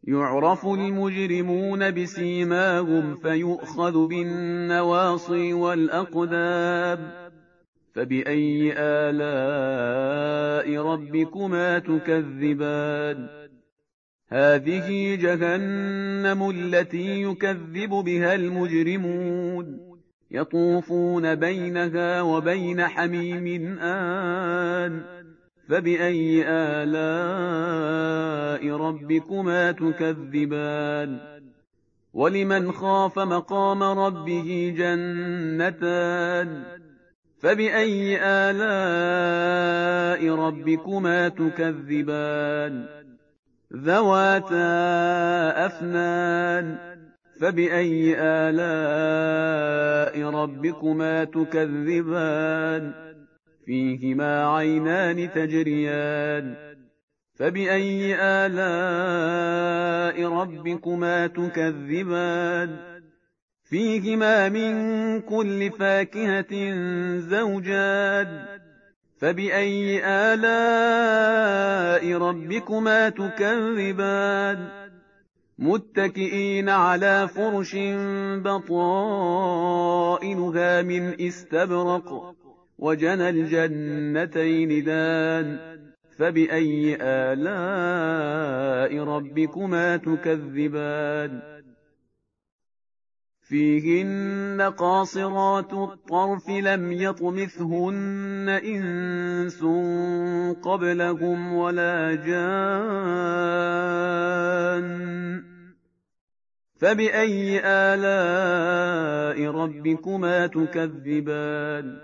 يعرف المجرمون بسيماهم فيؤخذ بالنواصي والأقدام فبأي آلاء ربكما تكذبان هذه جهنم التي يكذب بها المجرمون يطوفون بينها وبين حميم آن فبأي آلاء ربكما تكذبان ولمن خاف مقام ربه جنتان فبأي آلاء ربكما تكذبان ذواتا أفنان فبأي آلاء ربكما تكذبان فيهما عينان تجريان فبأي آلاء ربكما تكذبان فيهما من كل فاكهة زوجان فبأي آلاء ربكما تكذبان متكئين على فرش بطائنها من استبرق وجنى الجنتين دان فبأي آلاء ربكما تكذبان فيهن قاصرات الطرف لم يطمثهن إنس قبلهم ولا جان فبأي آلاء ربكما تكذبان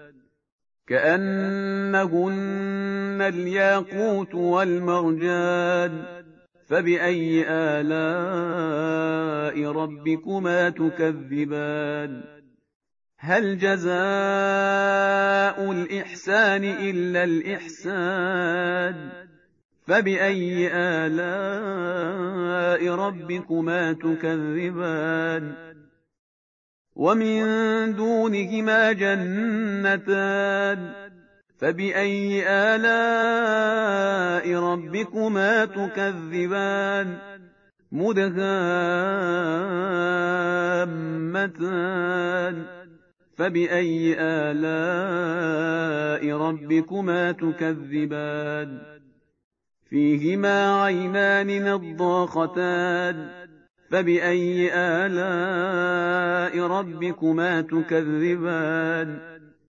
كأنهن الياقوت والمرجان فبأي آلاء ربكما تكذبان هل جزاء الإحسان إلا الإحسان فبأي آلاء ربكما تكذبان ومن دونهما جنتان فبأي آلاء ربكما تكذبان مدهامتان فبأي آلاء ربكما تكذبان فيهما عينان نضاختان فبأي آلاء ربكما تكذبان